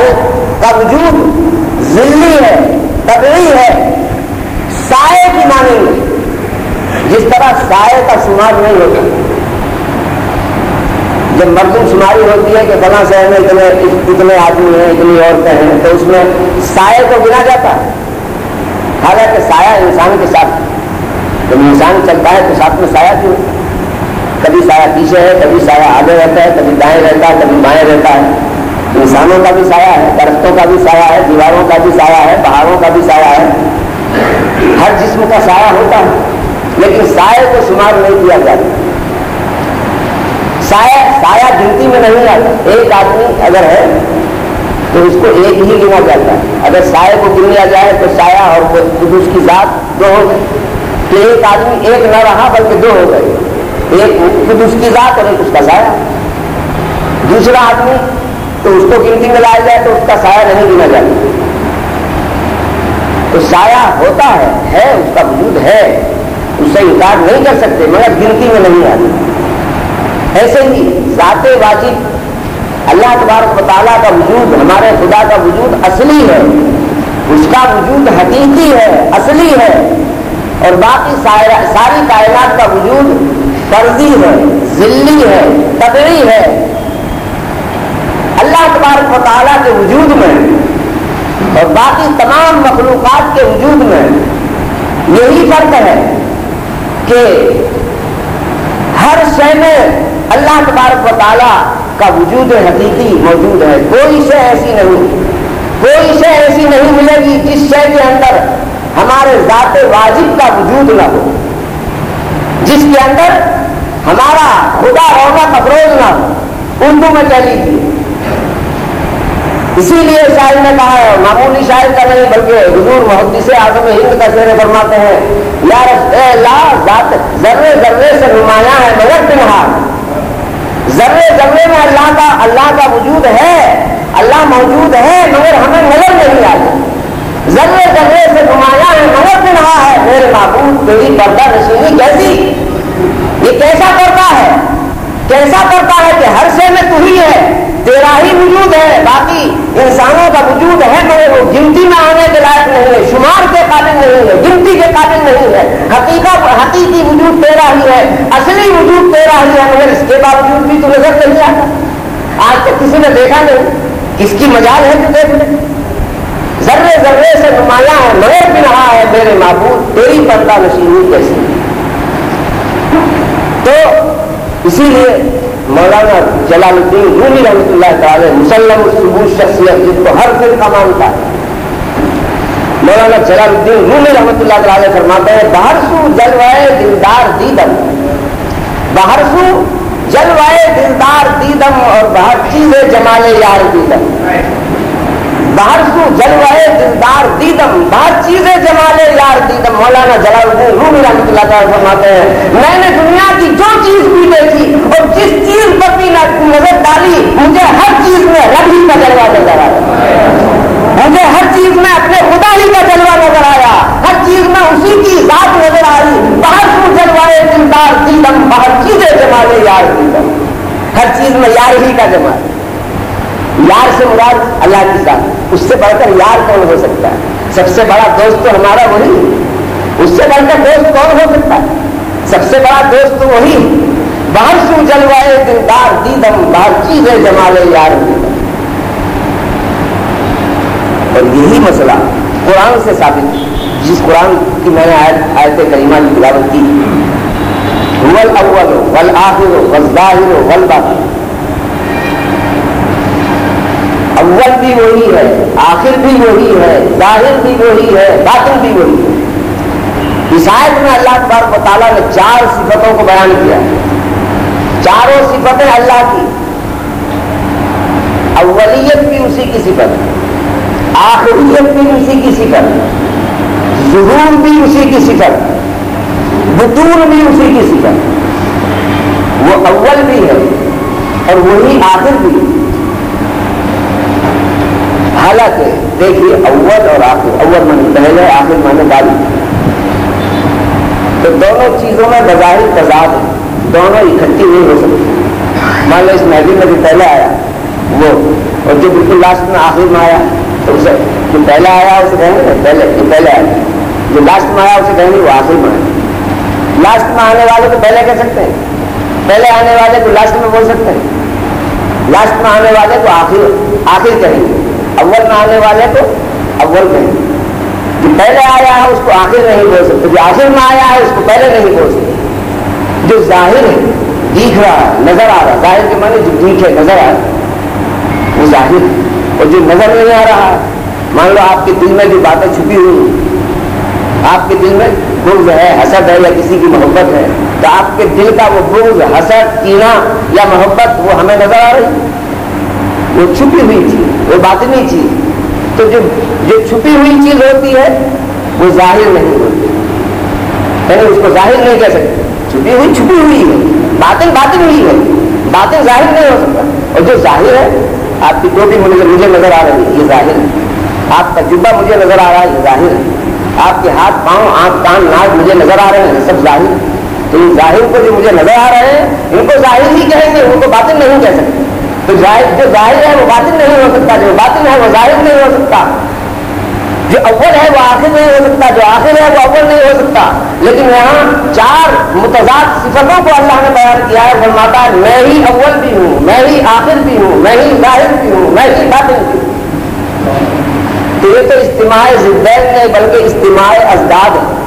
سائے کا وجود ذلی ہے، طبعی ہے، سائے کی معنی میں جس طرح سائے کا شمار نہیں ہوتا. جب مردم شماری ہوتی ہے کہ فلاں شہر میں اتنے آدمی ہیں، اتنی عورتیں ہیں، تو اس میں سائے کو گنا جاتا ہے. حالانکہ سایہ انسان کے ساتھ، جب انسان چلتا ہے تو ساتھ میں سایہ کیوں؟ کبھی سایہ پیچھے ہے، کبھی سایہ آگے رہتا ہے، کبھی دائیں رہتا ہے، کبھی بائیں رہتا ہے. انسانوں کا بھی سایہ ہے، درختوں کا بھی سایہ ہے، دیواروں کا بھی سایہ ہے، پہاڑوں کا بھی سایہ ہے. ہر جسم کا سایہ ہوتا ہے، لیکن سایہ کو شمار نہیں کیا جاتا. سایہ گنتی میں نہیں آتا. ایک آدمی اگر ہے تو اس کو ایک ہی گنا جاتا ہے. اگر سایہ کو گن لیا جائے تو سایہ اور خود اس کی ذات دو ہو گئے. کہ ایک آدمی ایک نہ رہا بلکہ دو ہو گئے، ایک خود اس کی ذات اور ایک اس کا سایہ. دوسرا آدمی تو اس کو گنتی میں لایا جائے تو اس کا سایہ نہیں گنا جاتا. تو سایہ ہوتا ہے، اس کا وجود ہے، اس سے انکار نہیں کر سکتے، مگر گنتی میں نہیں آتی. ایسے ہی ذات واجب اللہ تبارک و تعالیٰ کا وجود، ہمارے خدا کا وجود اصلی ہے، اس کا وجود حقیقی ہے، اصلی ہے. اور باقی ساری کائنات کا وجود فرضی ہے، ذلی ہے، طبعی ہے. اللہ تبارک و تعالیٰ کے وجود میں اور باقی تمام مخلوقات کے وجود میں یہی فرق ہے کہ ہر شے میں اللہ تبارک و تعالیٰ کا وجود حقیقی موجود ہے. کوئی شے ایسی نہیں ملے گی جس شے کے اندر ہمارے ذات واجب کا وجود نہ ہو، جس کے اندر ہمارا خدا رونق افروز نہ ہو. اردو میں کہہ لیجیے. اسی لیے شاعر نے کہا ہے، معمولی شاعر کا نہیں بلکہ حضور محدث اعظم ہند کا شعر فرماتے ہیں، یا اللہ ذات ذرے ذرے سے نمایاں ہے مگر پنہان. ذرے ذرے میں اللہ کا وجود ہے، اللہ موجود ہے مگر ہمیں نظر نہیں آتا. ذرے ذرے سے نمایاں ہے مگر پنہان ہے. میرے معبود تیری پردہ نشینی کیسی؟ یہ کیسا کرتا ہے کہ ہر شے میں تو ہی ہے، تیرا ہی وجود ہے. باقی انسانوں کا وجود ہے مگر وہ گنتی میں آنے کے لائق نہیں ہے، شمار کے قابل نہیں ہے، گنتی کے قابل نہیں ہے. حقیقی وجود تیرا ہی ہے، اصلی وجود تیرا ہی ہے، مگر اس کے باوجود بھی تو نظر نہیں آتا. آج تک کسی نے دیکھا نہیں، کس کی مجال ہے تو دیکھ لے. ذرے ذرے سے نمایاں ہے مگر پنہاں ہے میرے معبود تیری پردہ نشینی کیسی. تو اسی لیے مولانا جلال الدین رومی رحمۃ اللہ تعالی مسلم الثبوت شخصیت جس کو ہر فرقہ مانتا ہے، مولانا جلال الدین رومی رحمۃ اللہ تعالی فرماتے ہیں، باہر سو جلوائے دلدار دیدم، باہر سو جلوائے دلدار دیدم اور باہر چیزیں جمال یار دیدم. باہر سو جلوائے دلدار دیدم، باہر چیزیں جمال یار دیدم. مولانا جلال الدین رومی رحمۃ اللہ تعالی فرماتے ہیں، میں نے دنیا کی جو چیز بھی دیکھی اور جس چیز پر بھی نظر ڈالی، مجھے ہر چیز میں رب ہی کا جلوہ نظر آیا. مجھے ہر چیز میں اپنے خدا ہی کا جلوہ نظر آیا، ہر چیز میں اسی کی ذات نظر آئی. باہر سو جلوائے دلدار دیدم، باہر چیزیں جمال یار دیدم. ہر چیز میں یار ہی کا جمال. یار سے مراد اللہ کی ذات. اس سے بڑھ کر یار کون ہو سکتا ہے؟ سب سے بڑا دوست تو ہمارا وہی ہے. اس سے بڑھ کر دوست کون ہو سکتا ہے؟ سب سے بڑا دوست تو وہی. باہر سو جلوائے دلدار دیدم، باہر چیزیں جمال یار دیدم. اور یہی مسئلہ قرآن سے ثابت ہے، جس قرآن کی میں نے آیت کریمہ کی تلاوت کی، هو الاول والآخر والظاہر والباطن. اول بھی وہی ہے، آخر بھی وہی ہے، ظاہر بھی وہی ہے، باطن بھی وہی ہے. اس آیت میں اللہ تبارک و تعالیٰ نے 4 صفتوں کو بیان کیا. چاروں صفتیں اللہ کی. اولیت بھی اسی کی صفت، آخریت بھی اسی کی صفت، ظہور بھی اسی کی صفت، بطون بھی اسی کی صفت. وہ اول بھی ہے اور وہی آخر بھی. حالانکہ دیکھیے اول اور آخر، اول مانے پہلے، آخر مانے بعد، تو دونوں چیزوں میں بظاہر تضاد ہے، دونوں اکٹھی نہیں ہو سکتی. مان لو اس محفل میں جو پہلے آیا وہ اور جو بالکل لاسٹ میں آخر میں آیا تو اسے جو پہلے آیا اسے کہیں گے پہلے آیا، جو لاسٹ میں آیا اسے کہیں گے وہ آخر میں آیا۔ لاسٹ میں آنے والے کو پہلے کہہ سکتے ہیں، پہلے آنے والے کو لاسٹ میں بول سکتے ہیں، لاسٹ میں آنے والے کو آخر کہیں گے، اول میں آنے والے کو اول کہیں گے۔ جو پہلے آیا ہے اس کو آخر نہیں بول سکتے، جو آخر میں آیا ہے اس کو پہلے نہیں بول سکتے۔ جو ظاہر ہے، دیکھ رہا ہے، نظر آ رہا، ظاہر کے معنی جو دیکھ ہے، نظر آ رہا وہ ظاہر ہے، اور جو نظر نہیں آ رہا ہے، مان لو آپ کے دل میں جو باتیں چھپی ہوئی ہیں، آپ کے دل میں بغض ہے، حسد ہے یا کسی کی محبت ہے، تو آپ کے دل کا وہ بغض، حسد، کینہ یا محبت وہ ہمیں نظر آ رہی ہے، وہ چھپی ہوئی چیز، وہ باطنی چیز۔ تو جو چھپی ہوئی چیز ہوتی ہے وہ ظاہر نہیں ہوتی، یعنی اس کو ظاہر نہیں کہہ سکتے، چھپی ہوئی ہے، باطن ہوئی ہے، باطن ظاہر نہیں ہو سکتا۔ اور جو ظاہر ہے، آپ کی ٹوپی مجھے نظر آ رہی ہے، یہ ظاہر ہے، آپ کا جبہ مجھے نظر آ رہا ہے، یہ ظاہر ہے، آپ کے ہاتھ، پاؤں، آنکھ، کان، ناک مجھے نظر آ رہے ہیں، سب ظاہر ہے۔ تو یہ ظاہر کو جو مجھے نظر آ رہے ہیں ان کو ظاہر ہی کہیں گے، ان کو باطن نہیں کہہ سکتے۔ تو جو ظاہر ہے وہ باطن نہیں ہو سکتا، جو باطن ہے وہ ظاہر نہیں ہو سکتا، جو اول ہے وہ آخر نہیں ہو سکتا، جو آخر ہے وہ اول نہیں ہو سکتا۔ لیکن یہاں 4 متضاد صفتوں کو اللہ نے بیان کیا ہے، فرماتا ہے میں ہی اول بھی ہوں، میں ہی آخر بھی ہوں، میں ہی ظاہر بھی ہوں، میں ہی باطن بھی ہوں۔ تو یہ تو اجتماع ضدین نہیں بلکہ اجتماع ازداد ہے۔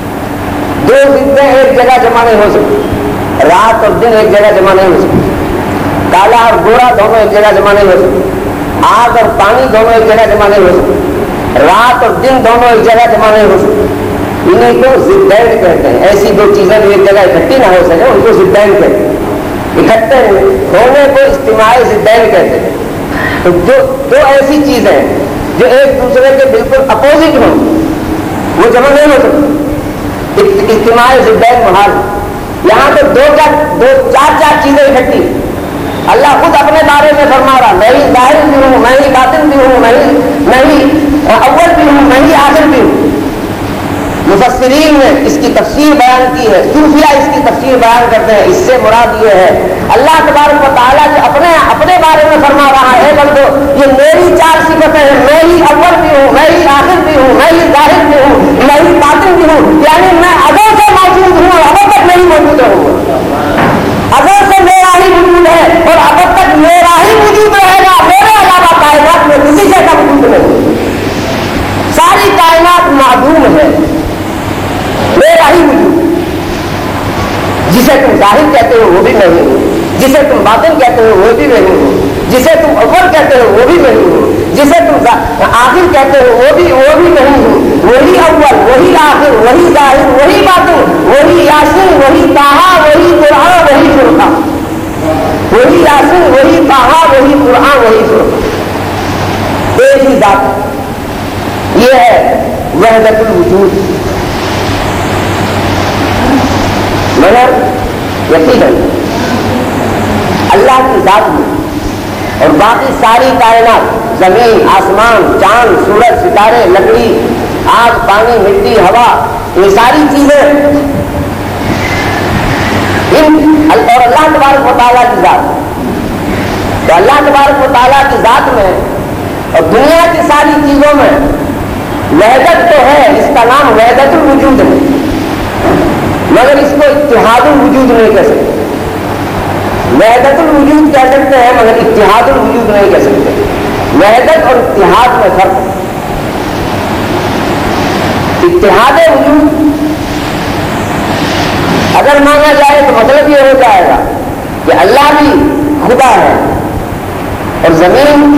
2 ضدیں ایک جگہ جمع نہیں ہو سکتی، رات اور دن ایک جگہ جمع نہیں ہو سکتی، کالا اور گورا دونوں ایک جگہ جمع نہیں ہو سکتے، آگ اور پانی دونوں ایک جگہ جمع نہیں ہو سکتے، رات اور دن دونوں ایک جگہ جمع نہیں ہو سکتے۔ انہیں کو ضدین کہتے ہیں۔ ایسی 2 چیزیں جو ایک جگہ اکٹھی نہ ہو سکے ان کو ضدین کہتے ہیں، اکٹھے ہونے کو اجتماع ضدین کہتے ہیں۔ تو جو 2 ایسی چیزیں جو ایک دوسرے کے بالکل اپوزٹ ہوں وہ جمع نہیں ہو سکتی، اجتماع ضدین محال۔ یہاں تو 4 چیزیں اکٹھی، اللہ خود اپنے بارے میں فرما رہا میں ہی ظاہر بھی ہوں، میں ہی باطن بھی ہوں، میں ہی اول بھی ہوں، میں ہی آخر بھی ہوں۔ مفسرین نے اس کی تفسیر بیان کی ہے، صوفیہ اس کی تفسیر بیان کرتے ہیں۔ اس سے مراد یہ ہے اللہ تبارک و تعالیٰ جو اپنے بارے میں فرما رہا ہے بندو یہ میری 4 صفتیں ہیں، میں ہی اول بھی ہوں، میں ہی آخر بھی ہوں، میں ہی ظاہر بھی ہوں، میں ہی باطن بھی ہوں، یعنی میں ابوں سے موجود ہوں اور ابوں تک نہیں موجود رہوں، ابوں سے میرا ہی وجود ہے اور ابوں تک میرا ہی وجود رہے گا، میرے علاوہ کائنات میں کسی سے کا وجود نہیں، ساری کائنات معدوم ہے، میرا ہی وجود۔ جسے تم ظاہر کہتے ہو وہ بھی میں ہوں، جسے تم باطن کہتے ہو وہ بھی میں ہوں، جسے تم اول کہتے ہو وہ بھی میں ہوں، جسے تم آخر کہتے ہو وہ بھی میں ہوں۔ وہی اول، وہی آخر، وہی ظاہر، وہی باطن، وہی یاسین، وہی طٰہٰ، وہی قرآن، وہی فرقان، وہی یاسین، وہی طٰہٰ، وہی قرآن، وہی فرقان، ایک ہی ذات۔ یہ ہے وحدت الوجود۔ مگر یقیناً اللہ کی ذات میں اور باقی ساری کائنات، زمین، آسمان، چاند، سورج، ستارے، لکڑی، آگ، پانی، مٹی، ہوا، یہ ساری چیزیں اور اللہ تبارک و تعالیٰ کی ذات، تو اللہ تبارک و تعالیٰ کی ذات میں اور دنیا کی ساری چیزوں میں وحدت تو ہے، اس کا نام وحدت الوجود ہے، مگر اس کو اتحاد الوجود نہیں کہہ سکتے۔ وحدت الوجود کہہ سکتے ہیں مگر اتحاد الوجود نہیں کہہ سکتے۔ وحدت اور اتحاد میں فرق ہے۔ اتحاد وجود اگر مانا جائے تو مطلب یہ ہو جائے گا کہ اللہ بھی خدا ہے اور زمین،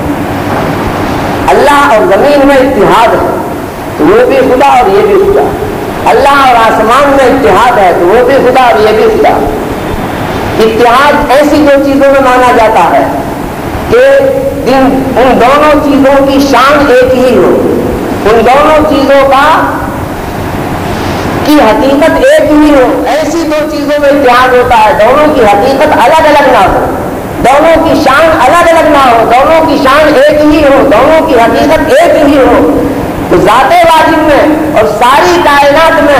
اللہ اور زمین میں اتحاد ہے تو وہ بھی خدا اور یہ بھی خدا، اللہ اور آسمان میں اتحاد ہے تو وہ بھی خدا اور یہ بھی خدا۔ اتحاد ایسی 2 چیزوں میں مانا جاتا ہے کہ ان دونوں چیزوں کی شان ایک ہی ہو، ان دونوں چیزوں کی حقیقت ایک ہی ہو۔ ایسی 2 چیزوں میں اتحاد ہوتا ہے دونوں کی حقیقت الگ الگ نہ ہو، دونوں کی شان الگ الگ نہ ہو، دونوں کی شان ایک ہی ہو، دونوں کی حقیقت ایک ہی ہو۔ تو ذات واجب میں اور ساری کائنات میں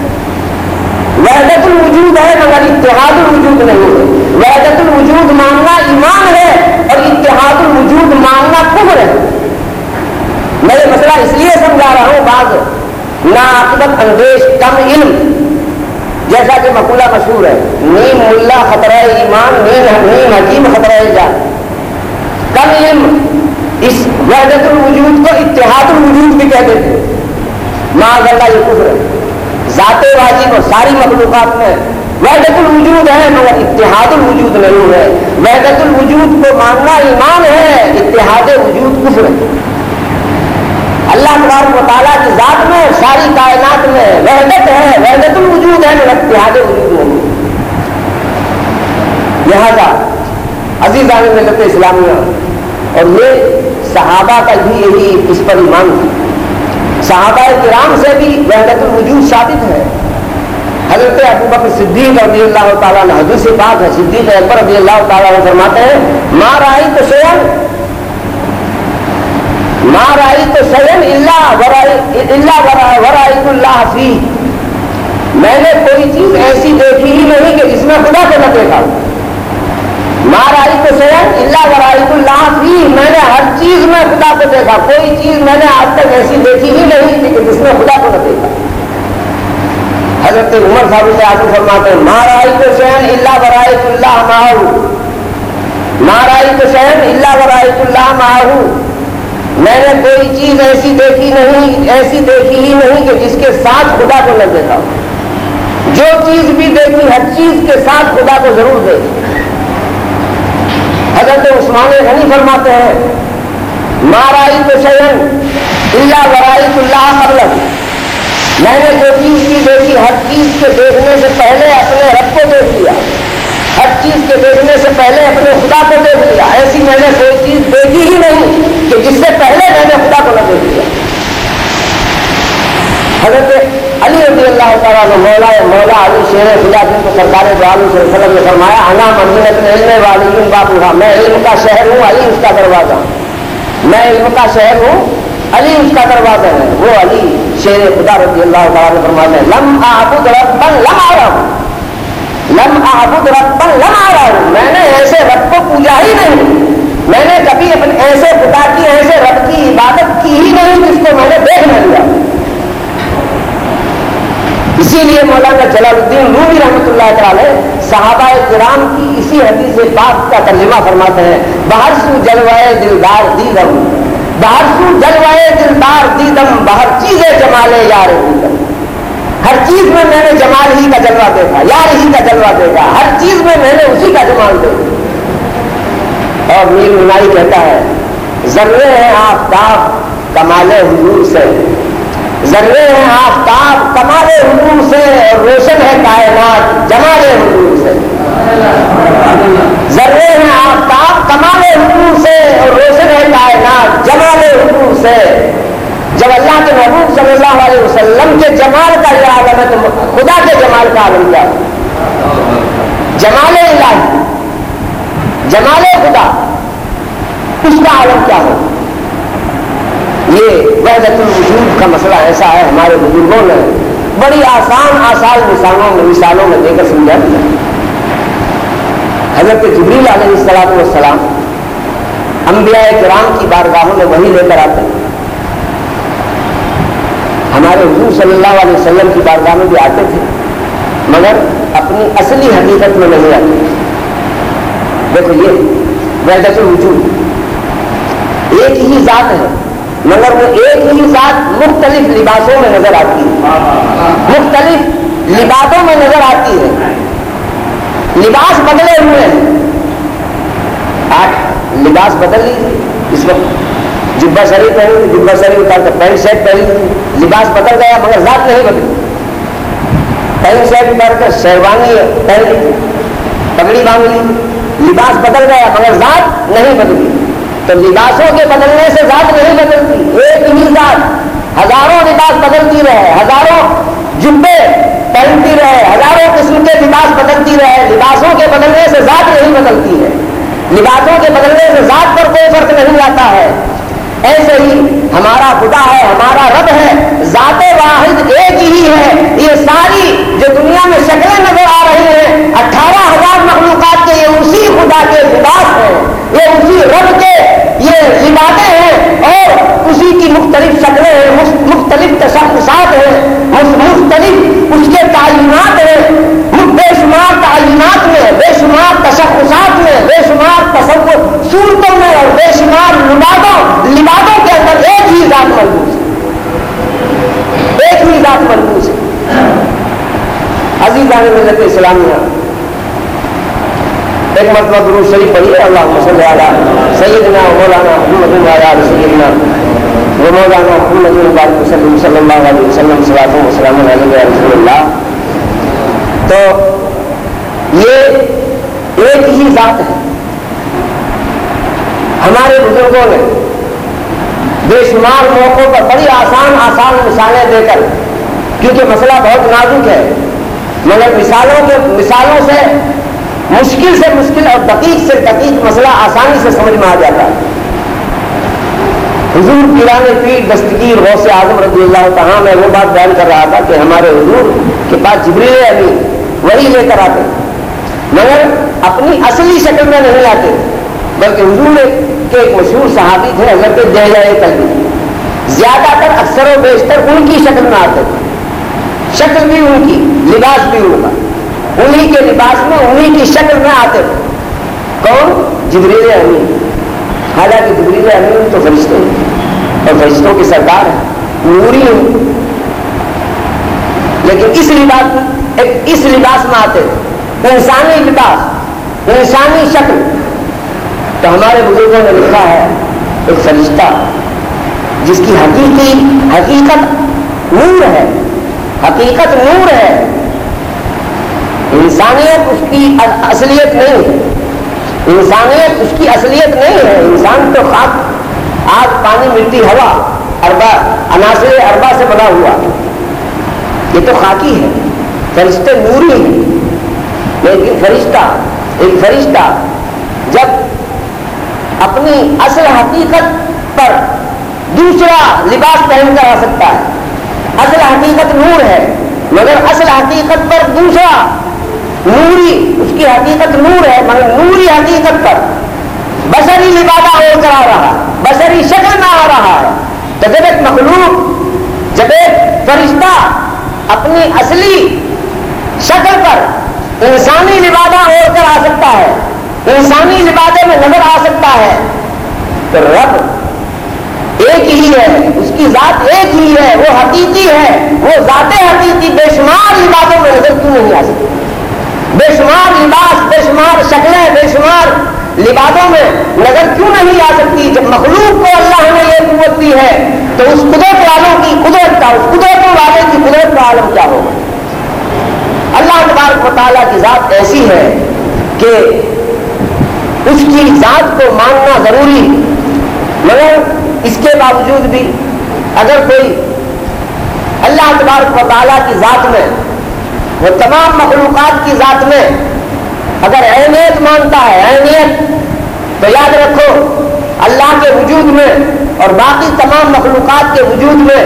وحدت الوجود ہے مگر اتحاد الوجود نہیں ہے۔ وحدت الوجود ماننا ایمان ہے اور اور اتحاد الوجود ماننا کفر ہے۔ میں یہ مسئلہ اس لیے سمجھا رہا ہوں، بعض ناعاقبت اندیش کم علم، جیسا کہ مقولہ مشہور ہے، نیم ملا خطرہ ایمان، نیم حکیم خطرہ جان۔ کم علم اس وحدت الوجود کو اتحاد الوجود بھی کہتے تھے، معاذ اللہ یہ کفر ہے۔ ذات واجب اور ساری مخلوقات میں وحدت الوجود ہے مگر اتحاد الوجود نہیں ہے۔ وحدت الوجود کو ماننا ایمان ہے، اتحاد وجود کفر ہے۔ اللہ تبارک و تعالیٰ کی ذات میں ساری کائنات میں وحدت ہے، وحدت الوجود ہے مگر اتحاد وجود نہیں۔ لہذا عزیزان ملت اسلامیہ، اور یہ صحابہ کا بھی یہی اس پر ایمان تھی، صحابہ کرام سے بھی وحدت الوجود ثابت ہے۔ حضرت ابوبکر صدیق رضی اللہ تعالیٰ عنہ، حدیث پاک ہے، صدیق اکبر رضی اللہ تعالیٰ عنہ فرماتے ہیں، ما رأیت شیئا الا ورأیت اللہ فیہ، میں نے کوئی چیز ایسی دیکھی ہی نہیں کہ جس میں خدا کو نہ دیکھا۔ ما رأیت شیئا الا ورأیت اللہ فیہ، میں نے ہر چیز میں خدا کو دیکھا، کوئی چیز میں نے آج تک ایسی دیکھی ہی نہیں کہ جس میں خدا کو نہ دیکھا۔ حضرت عمر فاروق اعظم فرماتے ہیں، ما رأیت شیئا الا ورأیت اللہ معہ، ما رأیت شیئا الا ورأیت اللہ معہ، میں نے کوئی چیز ایسی دیکھی ہی نہیں کہ جس کے ساتھ خدا کو نہ دیکھا۔ جو چیز بھی دیکھی ہر چیز کے ساتھ خدا کو ضرور دیکھی۔ حضرت عثمان غنی فرماتے ہیں، ما رأیت شیئا الا ورأیت اللہ قبلہ، میں نے جو چیز بھی دیکھی ہر چیز کے دیکھنے سے پہلے اپنے رب کو دیکھ لیا، ہر چیز کے دیکھنے سے پہلے اپنے خدا کو دیکھ لیا۔ ایسی میں نے کوئی چیز دیکھی ہی نہیں کہ جس سے پہلے میں نے خدا کو نہ دیکھ لیا۔ حضرت علی رضی اللہ تعالیٰ عنہ، مولا علی شیر خدا جن کو سرکار دو عالم صلی اللہ علیہ وسلم نے فرمایا، انا مدینۃ العلم وعلی بابھا، میں علم کا شہر ہوں، علی اس کا دروازہ، میں علم کا شہر ہوں، علی اس کا دروازہ ہے۔ وہ علی شیر خدا رضی اللہ تعالیٰ نے فرماتے ہیں، لم اعبد ربا لم ارہ، لم اعبد ربا لم ارہ، میں نے ایسے رب کو پوجا ہی نہیں، میں نے کبھی اپنے ایسے خدا کی، ایسے رب کی عبادت کی ہی نہیں جس کو میں نے دیکھ نہ لیا۔ اسی لیے مولانا جلال الدین رومی رحمۃ اللہ تعالی صحابہ کرام کی اسی حدیث پاک کا ترجمہ فرماتے ہیں، باہر سو جلوائے دلدار دیدم، باہر سو جلوائے دلدار دیدم، باہر چیزیں جمالے یار دیدم، ہر چیز میں نے جمال ہی کا جلوہ دیکھا، یار ہی کا جلوہ دیکھا، ہر چیز میں نے اسی کا جمال دیکھا۔ اور میر منائی کہتا ہے، ذرے ہیں آفتاب کمال حضور سے، ذرے ہیں آفتاب کمال حضور سے، اور روشن ہے کائنات جمال حضور سے۔ ذرے ہیں آفتاب کمال حضور سے، اور روشن ہے کائنات جمال حضور سے۔ جب اللہ کے محبوب صلی اللہ علیہ وسلم کے جمال کا یہ عالم ہے تو خدا کے جمال کا عالم کیا ہے؟ جمال الہی، جمال خدا، اس کا عالم کیا ہو؟ یہ وحدت الوجود کا مسئلہ ایسا ہے، ہمارے بزرگوں نے بڑی آسان مثالوں میں دے کر سمجھا دیا۔ حضرت جبریل علیہ السلام انبیاء کرام کی بارگاہوں میں وحی لے کر آتے ہیں، ہمارے حضور صلی اللہ علیہ وسلم کی بارگاہ میں بھی آتے تھے مگر اپنی اصلی حقیقت میں نہیں آتے۔ دیکھو یہ وحدت الوجود، ایک ہی ذات ہے مگر وہ ایک ہی ذات مختلف لباسوں میں نظر آتی ہے، مختلف لباسوں میں نظر آتی ہے، لباس بدلے ہوئے ہیں۔ آپ لباس بدل لیجیے، اس وقت جبہ سری پہنی، جبہ سری اتار کر پینٹ شرٹ پہنی، لباس بدل گیا مگر ذات نہیں بدلی۔ پینٹ شرٹ اتار کر شیروانی پہن لی، پگڑی باندھ لی، لباس بدل گیا مگر ذات نہیں بدلی۔ تو لباسوں کے بدلنے سے ذات نہیں بدلتی، ایک ہی ذات ہزاروں لباس بدلتی رہے، ہزاروں جبے پہنتی رہے، ہزاروں قسم کے لباس بدلتی رہے، لباسوں کے بدلنے سے ذات نہیں بدلتی ہے، لباسوں کے بدلنے سے ذات پر کوئی فرق نہیں آتا ہے۔ ایسے ہی ہمارا خدا ہے، ہمارا رب ہے، ذات واحد ایک ہی ہے۔ یہ ساری جو دنیا میں شکلیں نظر آ رہی ہیں 18,000 مخلوقات کے، یہ اسی خدا کے لباس ہیں، یہ اسی رب کے یہ لبادیں ہیں اور اسی کی مختلف شکلیں ہیں، مختلف تشخصات ہیں، مختلف اس کے تعینات ہیں، بے شمار تعینات میں، بے شمار تشخصات میں، بے شمار تصور صورتوں میں اور بے شمار لبادوں کے اندر ایک ہی ذات ملبوس ہے، ایک ہی ذات ملبوس ہے۔ عزیزان ملت اسلامیہ، ایک مرتبہ درود شریف پڑھیے، اللہم صلی علی سیدنا و مولانا محمد و علی آل سیدنا و مولانا محمد مبارک وسلم صلی اللہ علیہ وسلم صلاۃ و سلام علیہ رسول اللہ۔ تو یہ ایک ہی ذات ہے۔ ہمارے بزرگوں نے بے شمار موقعوں پر بڑی آسان مثالیں دے کر، کیونکہ مسئلہ بہت نازک ہے مگر مثالوں سے مشکل اور دقیق سے دقیق مسئلہ آسانی سے سمجھ میں آ جاتا ہے۔ حضور پیران پیر دستگیر غوث اعظم رضی اللہ تعالیٰ میں وہ بات بیان کر رہا تھا کہ ہمارے حضور کے پاس جبریل امین وہی لے کر آتے مگر اپنی اصلی شکل میں نہیں آتے، بلکہ حضور کے ایک مشہور صحابی تھے حضرت دہلہ کلبی، زیادہ تر اکثر و بیشتر ان کی شکل میں آتے تھے، شکل بھی ان کی، لباس بھی ان کا، انہی کے لباس میں انہی کی شکل میں آتے تھے۔ کون؟ جبریل امین۔ حالانکہ جبریل امین تو فرشتے ہیں اور فرشتوں کی سردار ہے، نوری ہیں، لیکن اس لباس میں آتے تھے، انسانی لباس، انسانی شکل۔ تو ہمارے بزرگوں نے لکھا ہے ایک فرشتہ جس کی حقیقت نور ہے، حقیقت نور ہے، انسانیت اس کی اصلیت نہیں ہے، انسانیت اس کی اصلیت نہیں ہے۔ انسان تو خاک، آگ، پانی، مٹی، ہوا، عناصر اربع سے بنا ہوا، یہ تو خاکی ہے۔ فرشتے نوری ہیں، لیکن ایک فرشتہ جب اپنی اصل حقیقت پر دوسرا لباس پہن کر آ سکتا ہے، اصل حقیقت نور ہے مگر اصل حقیقت پر دوسرا نوری، اس کی حقیقت نور ہے مگر نوری حقیقت پر بشری لبادہ اوڑھ کر آ رہا ہے، بشری شکل میں آ رہا ہے۔ تو جب ایک مخلوق، جب ایک فرشتہ اپنی اصلی شکل پر انسانی لبادہ اوڑھ کر آ سکتا ہے، انسانی لبادے میں نظر آ سکتا ہے، تو رب ایک ہی ہے، اس کی ذات ایک ہی ہے، وہ حقیقی ہے، وہ ذات حقیقی بے شمار لبادوں میں نظر کیوں نہیں آ سکتی؟ بے شمار لباس، بے شمار شکلیں، بے شمار لبادوں میں نظر کیوں نہیں آ سکتی؟ جب مخلوق کو اللہ نے یہ قوت دی ہے تو اس قدرت والوں کی قدرت کا، اس قدرت والے کی قدرت کا عالم کیا ہوگا؟ اللہ تبارک و تعالیٰ کی ذات ایسی ہے کہ اس کی ذات کو ماننا ضروری، مگر اس کے باوجود بھی اگر کوئی اللہ تبارک و تعالیٰ کی ذات میں، وہ تمام مخلوقات کی ذات میں اگر اہمیت مانتا ہے، اہمیت، تو یاد رکھو اللہ کے وجود میں اور باقی تمام مخلوقات کے وجود میں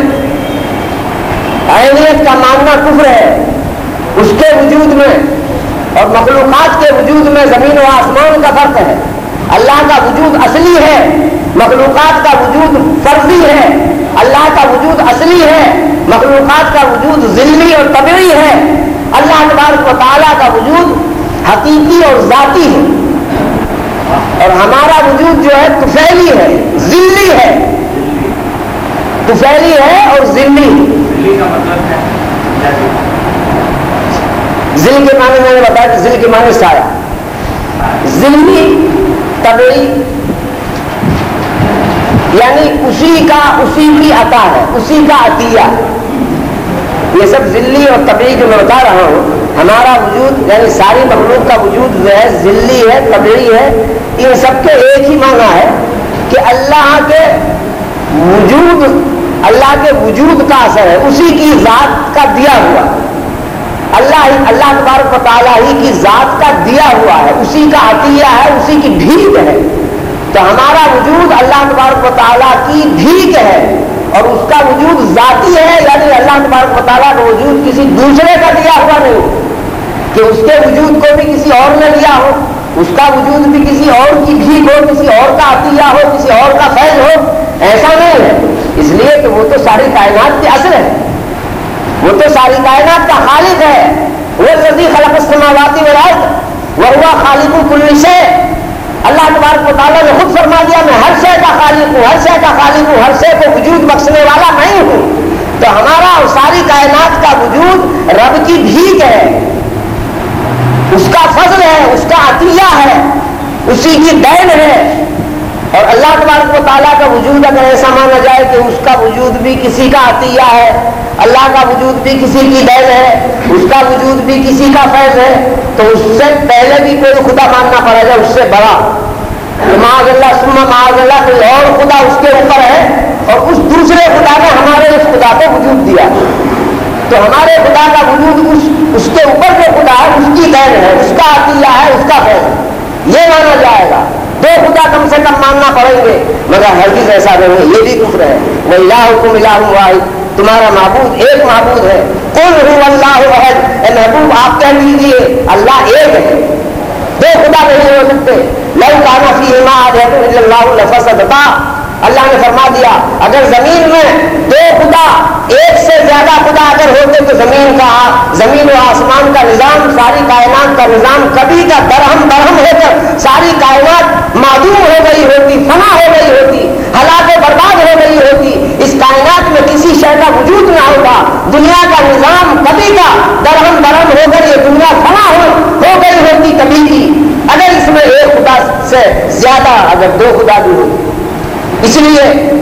اہمیت کا ماننا کفر ہے۔ اس کے وجود میں اور مخلوقات کے وجود میں زمین و آسمان کا فرق ہے۔ اللہ کا وجود اصلی ہے، مخلوقات کا وجود فرضی ہے۔ اللہ کا وجود اصلی ہے، مخلوقات کا وجود ذلی اور طبعی ہے۔ اللہ تبارک و تعالیٰ کا وجود حقیقی اور ذاتی ہے، اور ہمارا وجود جو ہے طفیلی ہے، ذلی ہے، طفیلی ہے اور ذلی۔ ذل کے معنی میں نے بتایا کہ ذل کے معنی سایہ، ذلی طبعی، یعنی اسی کی عطا ہے، اسی کا عطیہ۔ یہ سب ذلی اور طبعی جو میں بتا رہا ہوں، ہمارا وجود یعنی ساری مخلوق کا وجود جو ہے ذلی ہے، طبعی ہے، ان سب کے ایک ہی معنی ہے کہ اللہ کے وجود کا اثر ہے، اسی کی ذات کا دیا ہوا، اللہ تبارک و تعالیٰ ہی کی ذات کا دیا ہوا ہے، اسی کا عطیہ ہے، اسی کی بھیک ہے۔ تو ہمارا وجود اللہ تبارک و تعالیٰ کی بھیک ہے، اور اس کا وجود ذاتی ہے، یعنی اللہ تبارک و تعالیٰ کا وجود کسی دوسرے کا دیا ہوا نہیں کہ اس کے وجود کو بھی کسی اور نے لیا ہو اس کا وجود بھی کسی اور کی بھیک ہو، کسی اور کا عطیہ ہو، کسی اور کا فیض ہو، ایسا نہیں ہے. اس لیے کہ وہ تو ساری کائنات کے اصل ہے، وہ تو ساری کائنات کا خالق ہے. وہ الذی خلق السماوات والارض وهو خالق كل شيء. اللہ تبارک و تعالیٰ نے خود فرما دیا میں ہر شے کا خالق ہوں، ہر شے کا خالق ہوں، ہر شے کو وجود بخشنے والا میں ہی ہوں. تو ہمارا اور ساری کائنات کا وجود رب کی بھیک ہے، اس کا فضل ہے، اس کا عطیہ ہے، اسی کی دین ہے. اور اللہ تبارک و تعالیٰ کا وجود اگر ایسا مانا جائے کہ اس کا وجود بھی کسی کا عطیہ ہے، اللہ کا وجود بھی کسی کی دین ہے، اس کا وجود بھی کسی کا فیض ہے، تو اس سے پہلے بھی کوئی خدا ماننا پڑے گا اس سے بڑا. معاذ اللہ ثم معاذ اللہ کوئی اور خدا اس کے اوپر ہے، اور اس دوسرے خدا نے ہمارے اس خدا کو وجود دیا. تو ہمارے خدا کا وجود اس کے اوپر جو خدا ہے اس کی دین ہے، اس کا عطیہ ہے، اس کا فیض ہے، یہ مانا جائے گا. دو خدا کم سے کم ماننا پڑیں گے، مگر ہرگز ایسا نہیں ہے، یہ بھی کفر ہے. وَإِلَٰهُكُمْ إِلَٰهٌ وَاحِدٌ، تمہارا معبود ایک معبود ہے. قُلْ هُوَ اللَّهُ أَحَدٌ، اے محبوب آپ کہہ دیجیے اللہ ایک ہے، دو خدا نہیں ہو سکتے. لَوْ كَانَ فِيهِمَا آلِهَةٌ إِلَّا اللَّهُ لَفَسَدَتَا، اللہ نے فرما دیا اگر زمین میں دو خدا، ایک سے زیادہ خدا اگر ہوتے تو زمین و آسمان کا نظام، ساری کائنات کا نظام کبھی کا درہم ہو کر ساری کائنات معدوم ہو گئی ہوتی، فنا ہو گئی ہوتی، ہلاک و برباد ہو گئی ہوتی. اس کائنات میں کسی شے کا وجود نہ ہوتا، دنیا کا نظام کبھی کا درہم ہو کر یہ دنیا فنا ہو گئی ہوتی کبھی کی، اگر اس میں ایک خدا سے زیادہ اگر دو خدا بھی ہوتی. اس لیے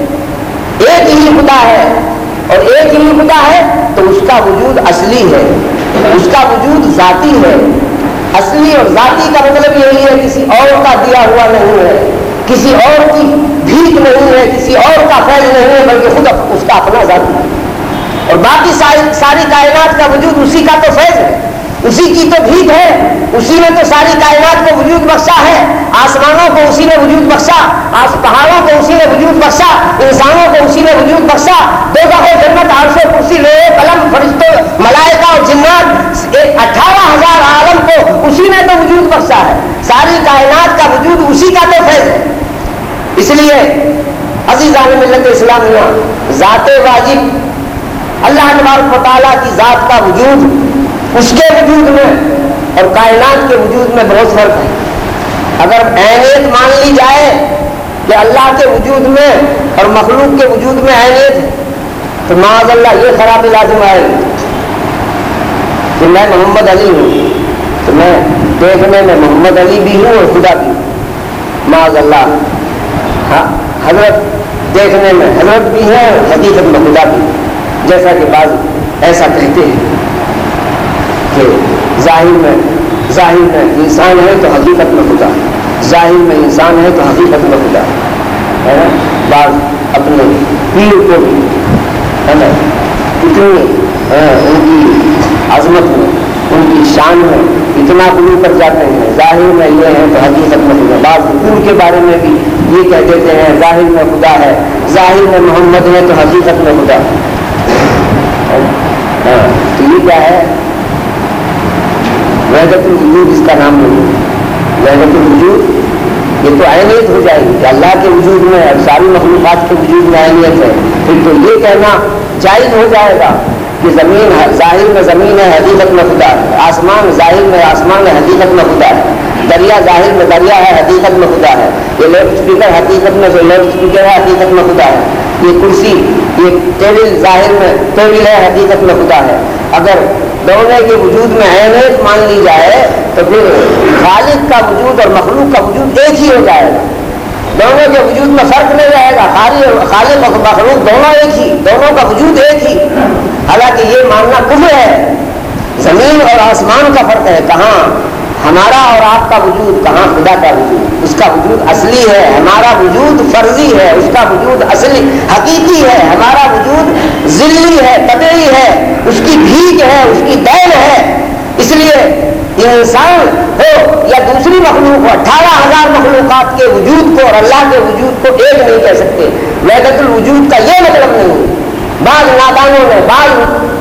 ایک ہی خدا ہے، اور ایک ہی خدا ہے تو اس کا وجود اصلی ہے، اس کا وجود ذاتی ہے. اصلی اور ذاتی کا مطلب یہی ہے کسی اور کا دیا ہوا نہیں ہے، کسی اور کی بھیک نہیں ہے، کسی اور کا فیض نہیں ہے، بلکہ خود اس کا اپنا ذاتی ہے. اور باقی ساری کائنات کا وجود اسی کا تو فیض ہے، اسی کی تو بھیک ہے، اسی نے تو ساری کائنات کو وجود بخشا ہے. آسمانوں کو اسی نے وجود بخشا، پہاڑوں کو اسی نے وجود بخشا، انسانوں کو اسی نے وجود بخشا. دوزخ و جنت، عرش و کرسی، لوح قلم، فرشتوں، ملائکہ اور جنات، 18,000 عالم کو اسی نے تو وجود بخشا ہے. ساری کائنات کا وجود اسی کا تو فیض ہے. اس لیے عزیزان ملت اسلامیہ، ذات واجب اللہ تبارک و تعالیٰ کی ذات کا وجود، اس کے وجود میں اور کائنات کے وجود میں بہت فرق ہے. اگر عینیت مان لی جائے کہ اللہ کے وجود میں اور مخلوق کے وجود میں عینیت ہے، تو معاذ اللہ یہ خرابی لازم آئے کہ میں محمد علی ہوں تو میں دیکھنے میں محمد علی بھی ہوں اور خدا بھی ہوں. معاذ اللہ حضرت دیکھنے میں حضرت بھی ہے اور حقیقت میں خدا بھی، جیسا کہ بعض ایسا کہتے ہیں کہ ظاہر میں انسان ہے تو حقیقت میں خدا، ظاہر میں انسان ہے تو حقیقت میں خدا ہے نا. بعض اپنے پیر کو بھی ہے نا اتنی ان کی عظمت میں، ان کی شان میں اتنا غلو کر جاتے ہیں، ظاہر میں یہ ہے تو حقیقت میں خدا. بعض حکومت کے بارے میں بھی یہ کہہ دیتے ہیں ظاہر میں خدا ہے، ظاہر میں محمد ہے تو حقیقت میں خدا. تو یہ کیا ہے؟ وحدت الوجود اس کا نام نہیں ہے. وحدت الوجود یہ تو عینیت ہو جائے گی کہ اللہ کے وجود میں اور ساری مخلوقات کے وجود میں عینیت ہے. پھر تو یہ کہنا جائز ہو جائے گا کہ زمین ظاہر میں زمین ہے، حقیقت میں خدا ہے. آسمان ظاہر میں آسمان ہے، حقیقت میں خدا ہے. دریا ظاہر میں دریا ہے، حقیقت میں خدا ہے. یہ لاؤڈ اسپیکر حقیقت میں لاؤڈ اسپیکر ہے، حقیقت میں خدا ہے. یہ کرسی، یہ ٹیبل ظاہر میں ٹیبل ہے، حقیقت میں خدا ہے. اگر دونوں کے وجود میں عینیت مان لی جائے تو پھر خالق کا وجود اور مخلوق کا وجود ایک ہی ہو جائے گا. دونوں کے وجود میں فرق نہیں رہے گا، خالق اور مخلوق دونوں ایک ہی، دونوں کا وجود ایک ہی. حالانکہ یہ ماننا کفر ہے. زمین اور آسمان کا فرق ہے، کہاں ہمارا اور آپ کا وجود، کہاں خدا کا وجود. اس کا وجود اصلی ہے، ہمارا وجود فرضی ہے. اس کا وجود اصلی حقیقی ہے، ہمارا وجود ذلی ہے، طبعی ہے، اس کی بھیک ہے، اس کی دین ہے. اس لیے انسان ہو یا دوسری مخلوق ہو، 18,000 مخلوقات کے وجود کو اور اللہ کے وجود کو ایک نہیں کہہ سکتے. وحدت الوجود کا یہ مطلب نہیں. بعض نادانوں نے، بعض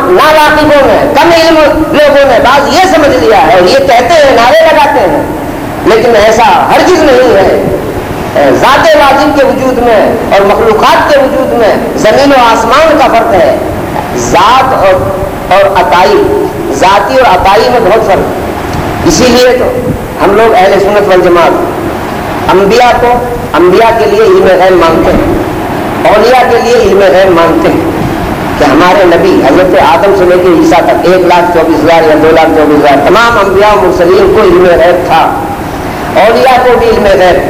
ناواقفوں نے، کم علم لوگوں نے بعض یہ سمجھ لیا ہے اور یہ کہتے ہیں، نعرے لگاتے ہیں لیکن ایسا ہرگز نہیں ہے. ذات واجب کے وجود میں اور مخلوقات کے وجود میں زمین و آسمان کا فرق ہے. ذات اور عطائی، ذاتی اور عطائی میں بہت فرق ہے. اسی لیے تو ہم لوگ اہل سنت والجماعت انبیاء کے لیے علم غیب مانگتے ہیں، اولیاء کے لیے علم غیب مانگتے ہیں کہ ہمارے نبی حضرت آدم سے لے کے عیسیٰ تک 1,24,000 یا 2,24,000 تمام انبیاء و مرسلین کو علم غیب تھا، اولیاء کو بھی علم غیب.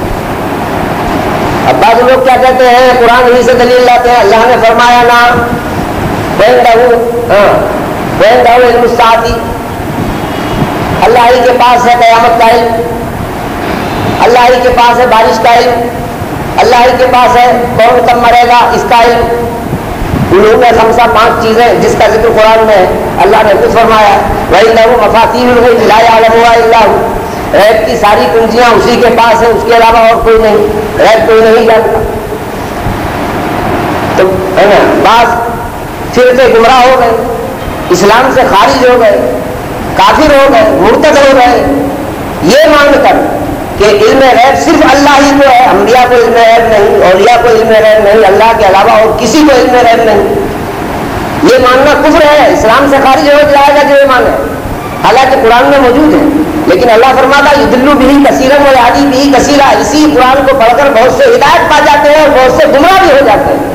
اب بعض لوگ کیا کہتے ہیں، قرآن ہی سے دلیل لاتے ہیں. اللہ نے فرمایا نا علم الساعتی، اللہ ہی کے پاس ہے قیامت کا علم، اللہ ہی کے پاس ہے بارش کا علم، اللہ ہی کے پاس ہے کون کب مرے گا اس کا علم. علوم خمسہ 5 چیزیں جس کا ذکر قرآن میں ہے. اللہ نے خود فرمایا وَإِنَّهُ مَفَاتِيحُ الْغَيْبِ لَا يَعْلَمُهَا إِلَّا هُوَ، غیب کی ساری کنجیاں اسی کے پاس ہیں، اس کے علاوہ اور کوئی نہیں، غیب کوئی نہیں جانتا. تو ہے نا، بعض فرقے گمراہ ہو گئے، اسلام سے خارج ہو گئے، کافر ہو گئے، مرتد ہو گئے، یہ مان کر کہ علم غیب صرف اللہ ہی کو ہے، انبیاء کو علم غیب نہیں، اولیاء کو علم غیب نہیں، اللہ کے علاوہ اور کسی کو علم غیب نہیں. یہ ماننا کفر ہے، اسلام سے خارج ہو جائے گا جو یہ مانے. حالانکہ قرآن میں موجود ہے، لیکن اللہ فرماتا یضل بہ کثیرا ویہدی بہ کثیرا. اسی قرآن کو پڑھ کر بہت سے ہدایت پا جاتے ہیں اور بہت سے گمراہ بھی ہو جاتے ہیں.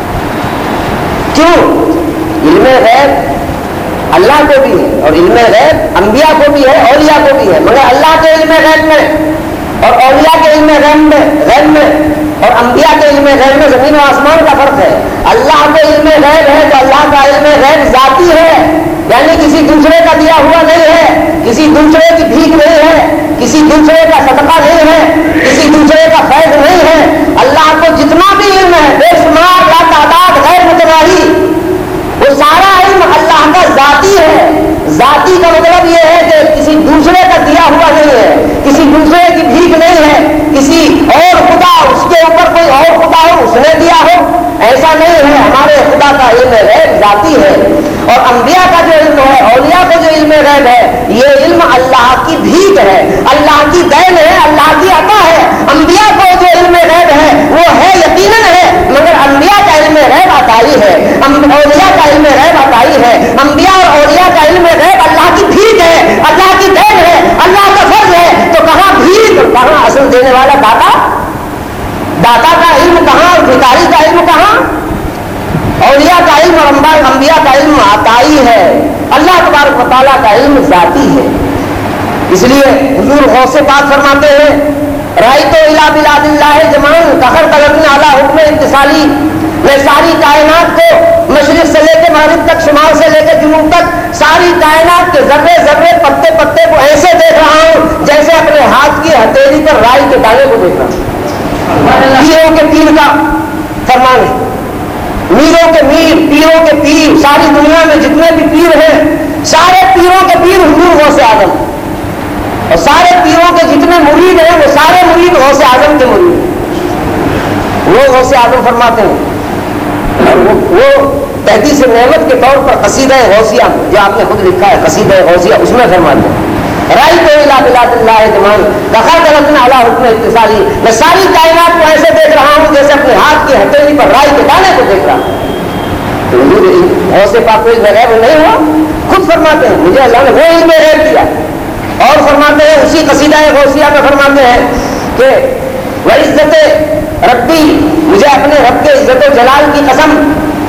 کیوں؟ علم غیب اللہ کو بھی ہے اور علم غیب انبیاء کو بھی ہے، اولیاء کو بھی ہے، مگر اللہ کے علم غیب میں اور اولیاء کے علم غیب میں اور انبیاء کے علم غیب میں زمین و آسمان کا فرق ہے. اللہ کے علم غیب ہے تو اللہ کا علم غیب ذاتی ہے، یعنی کسی دوسرے کا دیا ہوا نہیں ہے، کسی دوسرے کی بھیک نہیں ہے، کسی دوسرے کا صدقہ نہیں ہے، کسی دوسرے کا فیض نہیں ہے. اللہ کو جتنا بھی علم ہے بے شمار لا تعداد غیر متناہی، وہ سارا علم اللہ کا ذاتی ہے. ذاتی کا مطلب یہ ہے کہ کسی دوسرے کا دیا ہوا نہیں ہے، کسی دوسرے کی بھیک نہیں ہے، کسی اور خدا اس کے اوپر کوئی اور خدا ہو اس نے دیا ہو، ایسا نہیں ہے. ہمارے خدا کا علم غیب ذاتی ہے. اور انبیاء کا جو علم ہے، اولیاء کا جو علم غیب ہے، یہ علم اللہ کی بھیک ہے، اللہ کی دین ہے، اللہ کی عطا ہے. انبیاء کو جو علم غیب ہے وہ ہے یقیناً ہے، مگر انبیاء کا علم غیب عطائی ہے، اولیاء کا علم غیب عطائی ہے. انبیاء اور اولیاء کا علم غیب اللہ کی بھیک ہے، اللہ کی دین ہے، اللہ کا فرض ہے. تو کہاں بھیک، کہاں اصل دینے والا داتا کا علم کہاں اور بھکاری کا علم کہاں؟ اولیاء کا علم اور انبیاء کا علم عطائی ہے، اللہ تبارک و تعالیٰ کا علم ذاتی ہے. اس لیے حضور غوث پاک فرماتے ہیں رأیت الی بلاد اللہ جمان کخر تلقن علی حکم اتصالی، میں ساری کائنات کو مشرق سے لے کے مغرب تک، شمال سے لے کے جنوب تک، ساری کائنات کے ذرے ذرے پتے پتے کو ایسے دیکھ رہا ہوں جیسے اپنے ہاتھ کی ہتھیلی پر رائی کے دانے کو دیکھ رہا ہوں. پیروں کے پیر کا فرمان ہے، میروں کے میر، پیروں کے پیر، ساری دنیا میں جتنے بھی پیر ہیں سارے پیروں کے پیر حضور غوث اعظم، اور سارے پیروں کے جتنے مرید ہیں وہ سارے مرید غوث اعظم کے مرید ہیں. وہ غوث اعظم فرماتے ہیں، اور وہ تحدیث نعمت کے طور پر قصیدہ غوثیہ جو آپ نے خود لکھا ہے قصیدہ غوثیہ، اس میں فرماتے ہیں رأیت الی بلاد اللہ جمان کخر تلقن علی حکم اتصالی، میں ساری کائنات کو ایسے دیکھ رہا ہوں جیسے اپنے ہاتھ کی ہتھیلی پر رائی کے دانے کو دیکھ رہا ہوں. تو غوث پاک کو علم غیب نہیں ہوا، خود فرماتے ہیں مجھے اللہ نے وہ علم غیب دیا. اور فرماتے ہیں اسی قصیدہ غوثیہ میں فرماتے ہیں کہ وعزت ربی، مجھے اپنے رب کے عزت و جلال کی قسم،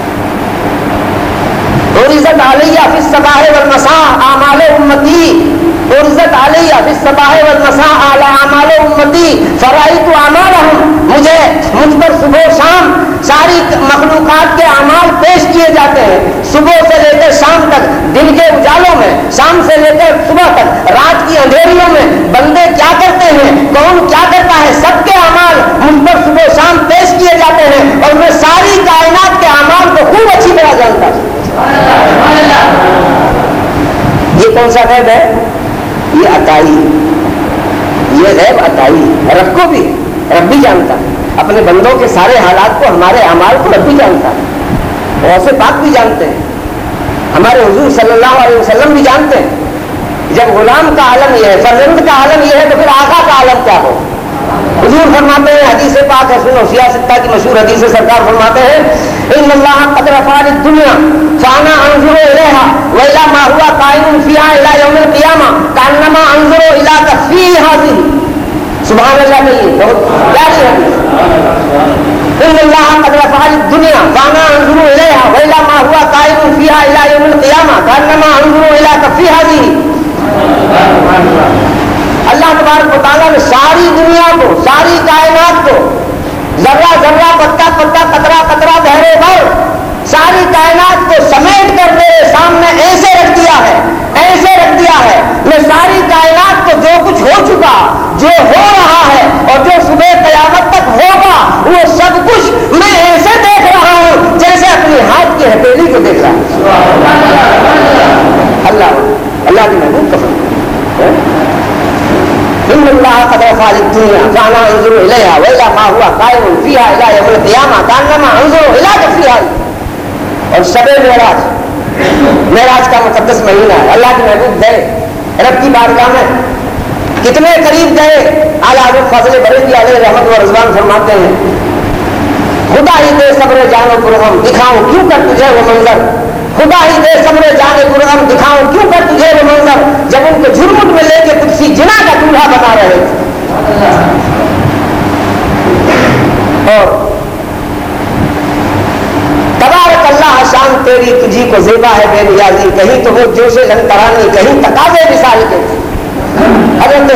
عزت علیہ فی الصباح والمساء اعمال امتی، عزت علیہ فی الصباح والمساء اعمال امتی فرائیت اعمالہم، مجھ پر صبح و شام ساری مخلوقات کے اعمال پیش کیے جاتے ہیں، صبح سے لے کر شام تک، دن کے اجالوں میں، شام سے لے کر صبح تک، رات کی اندھیریوں میں بندے کیا کرتے ہیں، کون کیا کرتا ہے، سب کے اعمال مجھ پر صبح و شام پیش کیے جاتے ہیں، اور میں ساری کائنات کے اعمال کو خوب اچھی طرح جانتا ہوں. یہ کون سا غیب ہے؟ یہ عطائی، یہ غیب عطائی. رب کو بھی رب بھی جانتا ہے، اپنے بندوں کے سارے حالات کو، ہمارے اعمال کو رب بھی جانتا ہے. غوث پاک بھی جانتے ہیں، ہمارے حضور صلی اللہ علیہ وسلم بھی جانتے ہیں. جب غلام کا عالم یہ ہے، فرزند کا عالم یہ ہے، تو پھر آقا کا عالم کیا ہو؟ حضور فرماتے ہیں، حدیث پاک ہے، سنو سیاستہ کی مشہور حدیث سے سرکار فرماتے ہیں ان اللہ قد رفع الدنیا فانا انظر الیہا والی ما هو قائم فیہا الی یوم القیامہ کانما انظر الی کفی ہذہ. سبحان اللہ. کہیے بہت پیاری حدیث. ان اللہ قد رفع الدنیا فانا انظر الیہا والی ما هو قائم فیہا الی یوم القیامہ کانما انظر الی کفی ہذہ. اللہ تبارک و تعالیٰ نے ساری دنیا کو، ساری کائنات کو، ذرہ ذرہ، پتا پتا، قطرہ قطرہ، بحر بھر، ساری کائنات کو سمیٹ کر میرے سامنے ایسے رکھ دیا ہے، ایسے رکھ دیا ہے. میں ساری کائنات کو جو کچھ ہو چکا، جو ہو رہا ہے اور جو صبح قیامت تک ہوگا، وہ سب کچھ میں ایسے دیکھ رہا ہوں جیسے اپنی ہاتھ کی ہتھیلی کو دیکھ رہا ہوں. اللہ کی محبوب قسم. ان اللہ قد رفع الدنیا فانا انظر الیہا والی ما هو قائم فیہا الی یوم القیامہ کانما انظر الی کفی ہذہ. اور شب معراج کا مقدس مہینہ ہے. اللہ کے محبوب گئے رب کی بارگاہ میں، کتنے قریب گئے. اعلیٰ حضرت فضل بریلوی علیہ رحمت و رضوان فرماتے ہیں خدا ہی دے صبر جان و پرغم دکھاؤں کیوں کر تجھے وہ منظر. خدا ہی دے صبر جان و پرغم دکھاؤں کیوں کر تجھے وہ منظر جب ان کو جھرمٹ میں لے کے کسی جنا کا چولہا بنا رہے تھے. اور تبارک اللہ شان تیری تجھی کو زیبا ہے بے نیازی. کہیں تو وہ جوش لن ترانی، کہیں تقاضے مثال کے تھے. حضرت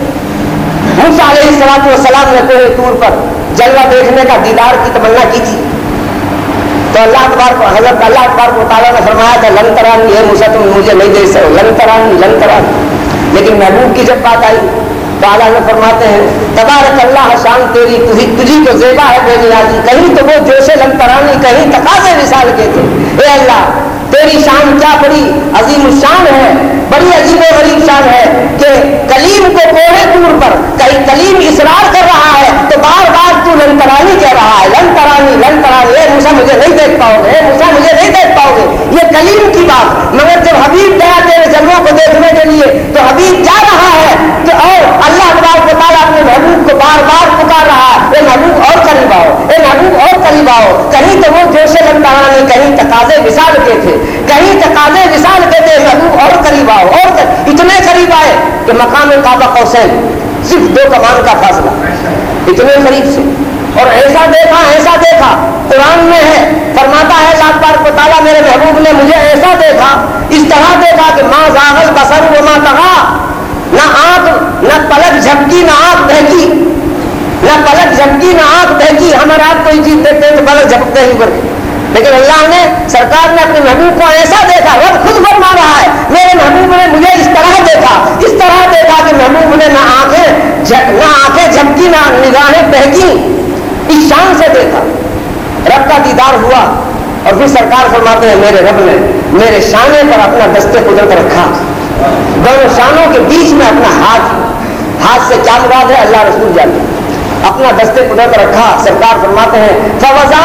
موسیٰ علیہ السلام نے کوہ طور پر جلوہ دیکھنے کا، دیدار کی تمنا کی تھی. تو حضرت اللہ تبارک و تعالیٰ نے فرمایا تھا لن ترانی، ہے موسیٰ تم مجھے نہیں دیکھ سکو، لن ترانی. لیکن محبوب کی جب بات آئی تو اللہ نے فرماتے ہیں تبارک اللہ شان تیری تجھی کو زیبا ہے بے نیازی. کہیں تو وہ جوش لن ترانی، کہیں تقاضے مثال کے تھے. اے اللہ تیری شان کیا بڑی عظیم الشان ہے، بڑی عجیب و غریب شان ہے کہ کلیم کو کوہ طور پر کہیں کلیم اصرار کر رہا ہے تو بار بار تو لن ترانی کہہ رہا ہے، لن ترانی لن ترانی. اے موسیٰ مجھے نہیں دیکھ پاؤ گے، اے موسیٰ مجھے نہیں دیکھ پاؤ گے. یہ کلیم کی بات. مگر جب حبیب گیا تیرے جلووں کو دیکھنے کے لیے تو حبیب جا رہا ہے کہ اور اللہ تبارک و تعالیٰ اپنے محبوب کو بار بار پکار رہا ہے اے محبوب اور قریب آؤ، اے محبوب اور قریب آؤ. کہیں تو وہ جوش لن ترانی، کہیں تقاضے مثال کے تھے، کہیں تقاضے مثال کے تھے. محبوب اور قریب آؤ، اور اتنے قریب آئے کہ مقام قاب قوسین صرف 2 کمان کا فاصلہ، اتنے قریب سے. اور ایسا دیکھا قرآن میں ہے، فرماتا ہے اللہ تبارک و تعالیٰ میرے محبوب نے مجھے ایسا دیکھا، اس طرح دیکھا کہ ما زاغ البصر وما طغی. نہ آنکھ، نہ پلک جھپکی، نہ آنکھ بہکی، نہ پلک جھپکی، نہ آنکھ بہکی. ہمارے آپ کوئی چیز دیکھتے ہیں تو پلک جھپکتے ہی کر کے، لیکن اللہ نے، سرکار نے اپنے محبوب کو ایسا دیکھا. رب خود فرما رہا ہے میرے محبوب نے مجھے اس طرح دیکھا، اس طرح دیکھا کہ محبوب نے نہ آنکھیں جھپکی، نہ نگاہیں بہکی، اس شان سے دیکھا. رب کا دیدار ہوا. اور پھر سرکار فرماتے ہیں میرے رب نے میرے شانے پر اپنا دستے قدرت رکھا، دونوں شانوں کے بیچ میں اپنا ہاتھ سے کیا مراد ہے اللہ رسول جانتے، اپنا دستے قدرت رکھا. سرکار فرماتے ہیں فوزا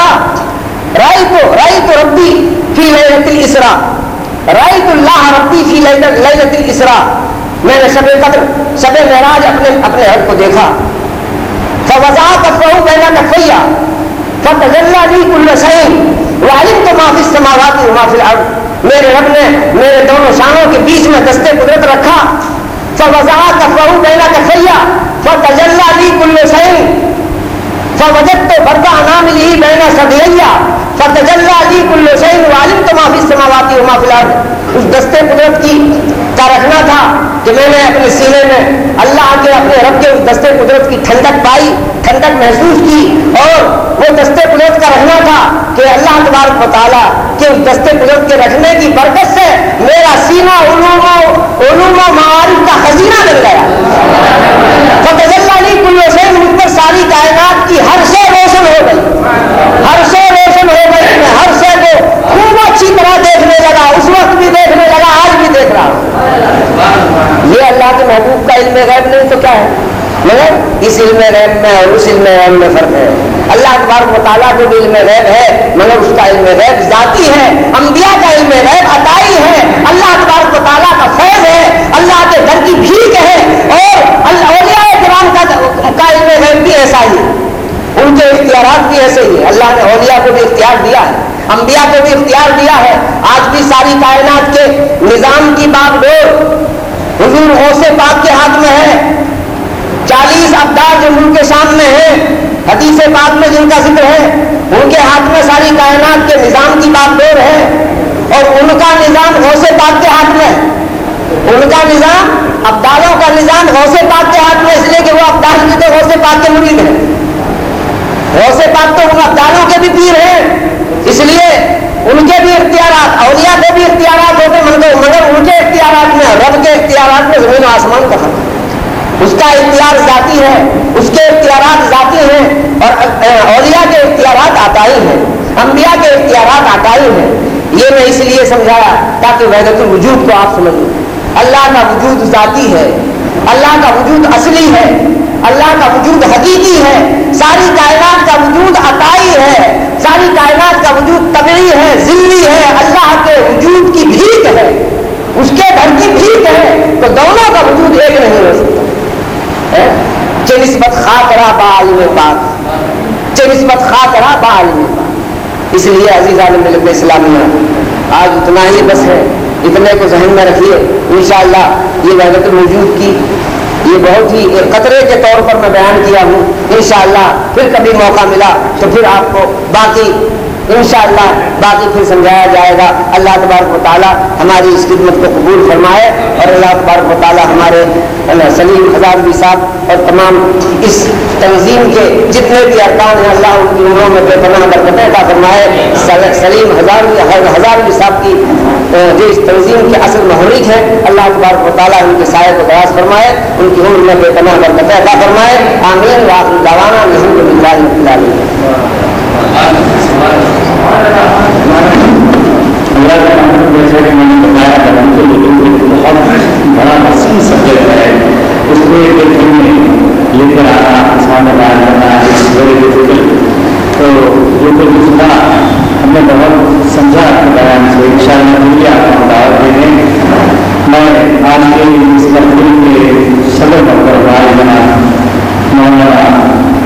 رأیت ربی فی لیلۃ الاسراء، رأیت اللہ ربی فی لیلۃ الاسراء. میں نے شب قدر، شب معراج اپنے رب کو دیکھا. فوزا کفہ بین کفیہ فتجلی لی کل شیء وعلمت ما فی السماوات وما فی الارض. میرے رب نے میرے دونوں شانوں کے بیچ میں دستے قدرت رکھا. فوزا کفہ بین کفیہ فتجلی لی کل شیء فوجدت برد اناملہ بین ثدییہ فتجلی لی کل شیء وعلمت ما فی السماوات وما فی الارض. اس دستے قدرت کا رکھنا تھا کہ میں نے اپنے سینے میں اللہ کے، اپنے رب کے اس دستے قدرت کی ٹھنڈک پائی، ٹھنڈک محسوس کی. اور وہ دستے قدرت کا رکھنا تھا کہ اللہ تبارک و تعالیٰ کے اس دستے قدرت کے رکھنے کی برکت سے میرا سینہ علوم و معارف کا خزینہ بن گیا. فتجلی لی کل شیء، مجھ پر ساری کائنات کی ہر شے روشن ہو گئی، ہر شے روشن ہو گئی. میں ہر شے کو خوب اچھی طرح دیکھنے لگا، اس وقت بھی دیکھنے لگا، آج بھی دیکھ رہا ہوں. یہ اللہ کے محبوب کا علم غیب نہیں تو کیا ہے؟ مگر اس علم غیب میں اور اس علم غیب میں فرق ہے. اللہ تبارک و تعالیٰ کو بھی علم غیب ہے مگر اس کا علم غیب ذاتی ہے. انبیاء کا علم غیب عطائی ہے، اللہ تبارک و تعالیٰ کا فیض ہے. اللہ کی بھیک ہے. اور اولیاء کرام کا علم غیب بھی ایسا ہی ہے, ان کے اختیارات بھی ایسے ہی ہے. اللہ نے اولیاء کو بھی اختیار دیا ہے, انبیاء کو بھی اختیار دیا ہے. آج بھی ساری کائنات کے نظام کی باغ ڈور حضور غوث پاک کے ہاتھ میں ہے. 40 ابدال جو ان کے سامنے ہیں, حدیث پاک میں جن کا ذکر ہے, ان کے ہاتھ میں ساری کائنات کے نظام کی باغ ڈور ہے. اور ان کا نظام غوث پاک کے ہاتھ میں, ان کا نظام ابدالوں کا نظام غوث پاک کے ہاتھ میں, اس لیے کہ وہ ابدال کی تو غوث پاک کے مرید ہیں. غوث پاک تو ان ابدالوں کے بھی پیر ہیں, اس لیے ان کے بھی اختیارات, اولیاء کے بھی اختیارات ہوتے ہیں, مگر ان کے اختیارات میں, رب کے اختیارات میں زمین و آسمان کا فرق ہے. اس کا اختیار ذاتی ہے, اس کے اختیارات ذاتی ہیں, اور اولیاء کے اختیارات عطائی ہیں, انبیاء کے اختیارات عطائی ہیں. یہ میں اس لیے سمجھایا تاکہ وحدت الوجود کو آپ سمجھ لیں. اللہ کا وجود ذاتی ہے, اللہ کا وجود اصلی ہے, اللہ کا وجود حقیقی ہے. ساری کائنات کا وجود عطائی ہے, ساری کائنات کا وجود طبعی ہے, ذلی ہے. اللہ کے وجود کی بھیک ہے, اس کے گھر کی بھیک ہے, تو دونوں کا وجود ایک نہیں ہو سکتا. چه نسبت خاطرہ با عالم پاک, چه نسبت خاطرہ با عالم پاک. اس لیے عزیزان ملت اسلامیہ, آج اتنا ہی بس ہے, اتنے کو ذہن میں رکھیے. انشاءاللہ یہ وحدت الوجود کی یہ بہت ہی ایک قطرے کے طور پر میں بیان کیا ہوں. انشاءاللہ پھر کبھی موقع ملا تو پھر آپ کو باقی انشاءاللہ باقی پھر سمجھایا جائے گا. اللہ تبارک و تعالی ہماری اس خدمت کو قبول فرمائے, اور اللہ تبارک و تعالی ہمارے سلیم ہزاروی صاحب اور تمام اس تنظیم کے جتنے بھی ارکان ہیں, اللہ ان کی عمروں میں بے پناہ برکتیں عطا فرمائے. سلیم ہزاروی صاحب کی جو اس تنظیم کے اصل محرک ہیں, اللہ تبارک و تعالی ان کے سائے کو دراز فرمائے, ان کی عمر میں بے پناہ برکتیں عطا فرمائے. آمین. وآخر دعوانا الحمدللہ رب العالمین. اللہ کا جیسے کہ میں نے بتایا تھا, بہت بڑا وسیع سبجیکٹ ہے. اس کو ایک دن میں لے کر آنا, آسان بیان کرنا از ویری ڈیفیکلٹ. تو جو کچھ سنا ہم نے بہت سمجھا اپنے بیان سے. ان شاء اللہ آپ کو دعوت دے دیں. میں آج کے اس تقریب کے صدر ڈاکٹر بھائی بنا مولانا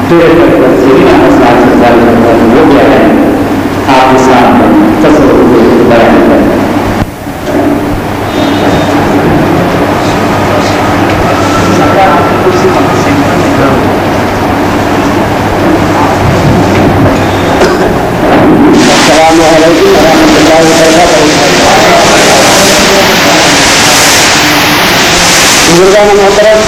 وہ کیا ہے آپ کے سامنے تصور بیان کریں. السلام علیکم ورحمۃ اللہ وبرکاتہ. بزرگان محترم,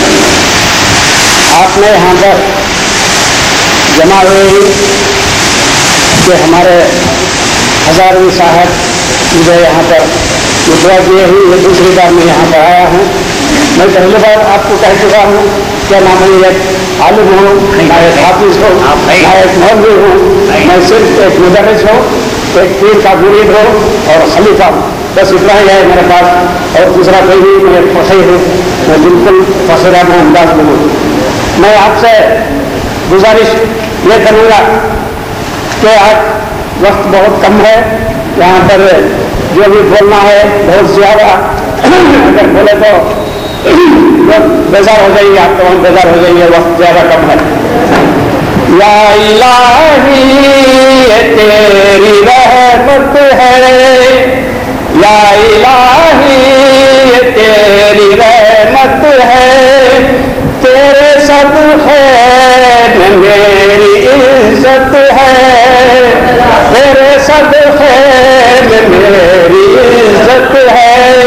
آپ نے یہاں پر جمع ہوئے کہ ہمارے ہزاروی صاحب مجھے یہاں پر دعا کیے ہوئی, یہ دوسری بار میں یہاں پر آیا ہوں. میں پہلی بار آپ کو کہہ چکا ہوں کہ نہ میں ایک عالم ہوں, نہ ایک حافظ ہوں, نہ ایک مولوی ہوں. میں صرف ایک مدرس ہوں, ایک پیر کا مرید ہوں اور خلیفہ ہوں. بس اتنا ہی ہے میرے پاس, اور دوسرا کوئی نہیں. میں فخر ہوں, میں بالکل فخرانہ انداز میں ہوں. میں آپ سے گزارش یہ کروں گا کہ آج وقت بہت کم ہے, یہاں پر جو بھی بولنا ہے بہت زیادہ اگر بولے تو بیزار ہو جائیں گے, آپ تو ہم بیزار ہو جائیں گے, وقت زیادہ کم ہے. یا الہی یہ تیری رحمت ہے, یا الہی یہ تیری رحمت ہے, تیرے صدقے میں میری عزت ہے, تیرے صدقے میں میری عزت ہے.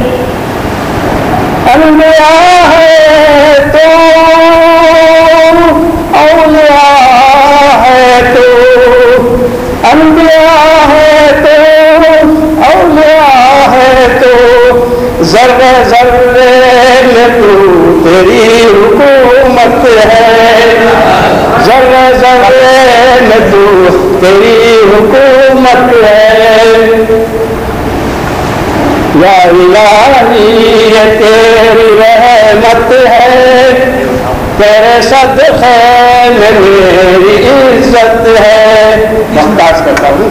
انبیاء ہے تو اولیاء ہے تو, انبیاء ہے تو اولیاء ہے تو, ذرے ذرے میں تو تیری حکومت ہے, ذرے ذرے میں تو تیری حکومت ہے. یا الہی یہ تیری رحمت ہے, تیرے صدقے میں میری عزت ہے. ممتاز کرتا ہوں.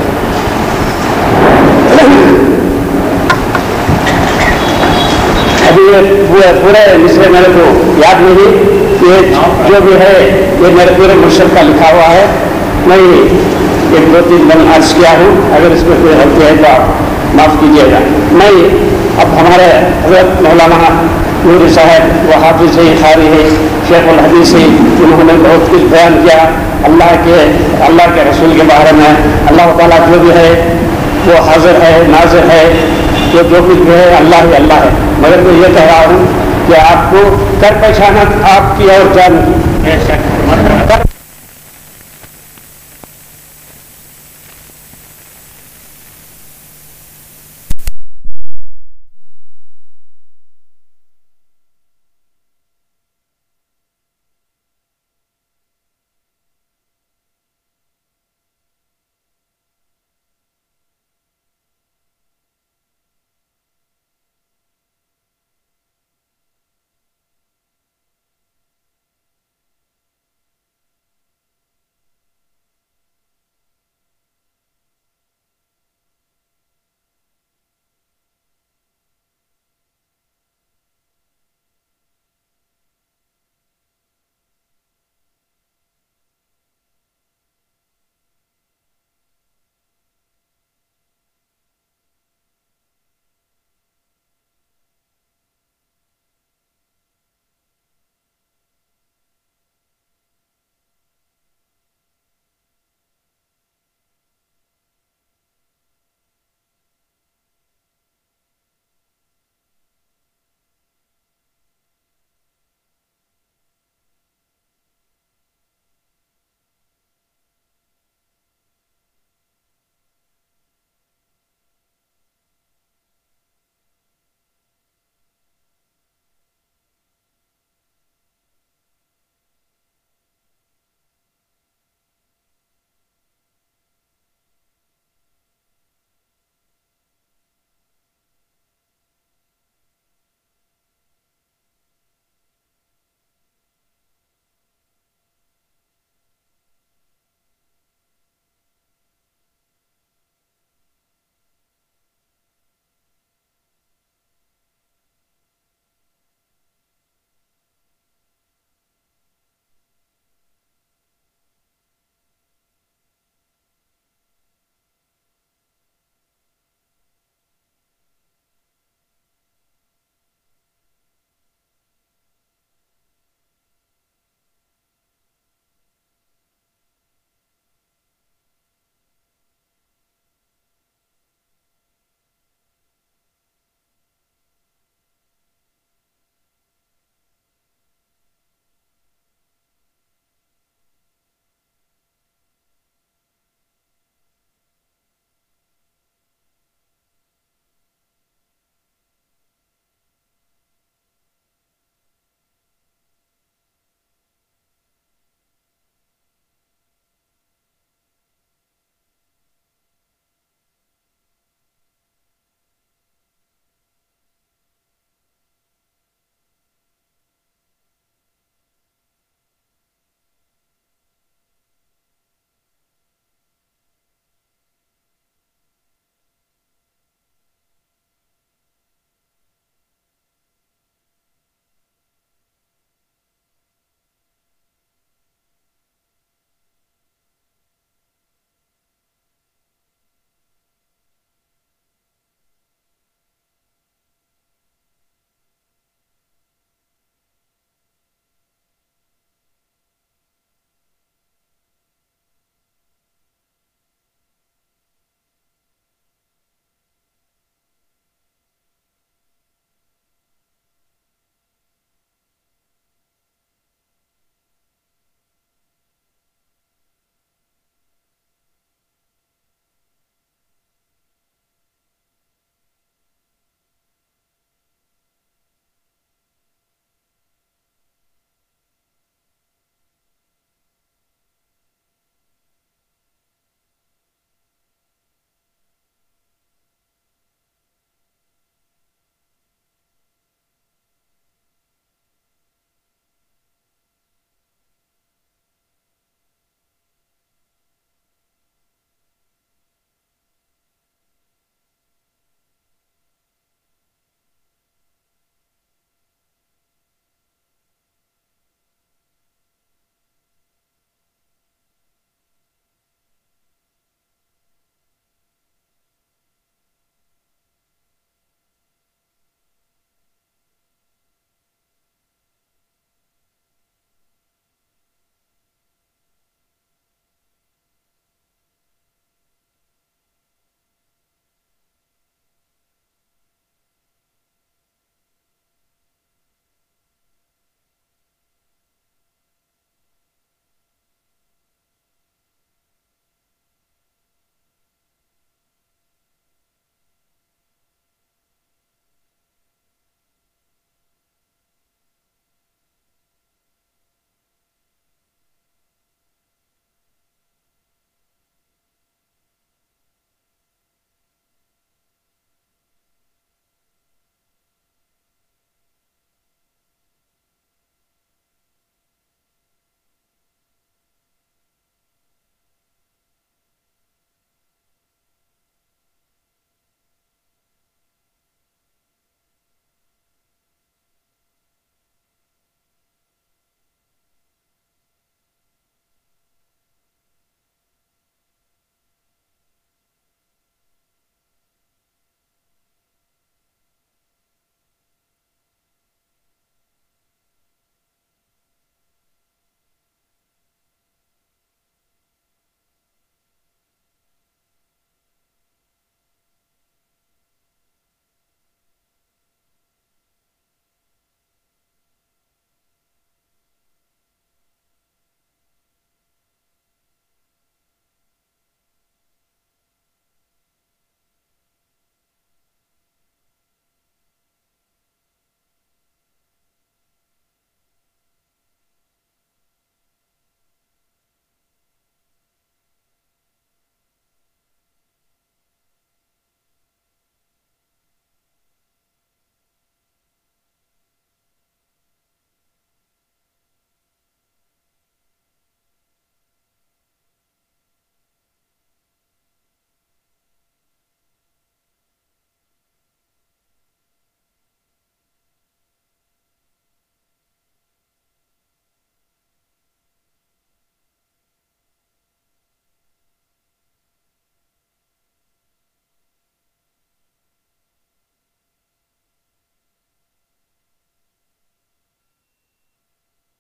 ابھی ایک पूरे मिसरे मेरे को याद नहीं, ये जो भी है ये मेरे पूरे मुर्शद का लिखा हुआ है। मैं एक दो तीन दिन अर्ज किया हूँ, अगर इसमें कोई गलती है तो आप माफ़ कीजिएगा। मैं अब हमारे हज़रत मौलाना नूरी साहब वो हाफिज़ है, ख़ारी है, शेख उल हदीस है, उन्होंने बहुत कुछ बयान किया अल्लाह के रसूल के बारे में। अल्लाह ताला जो भी है वो हाजिर है, नाजिर है, जो कुछ भी है अल्लाह ही अल्लाह है। मगर मैं ये कह रहा हूँ कि आपको कर पहचाना आपकी और जान की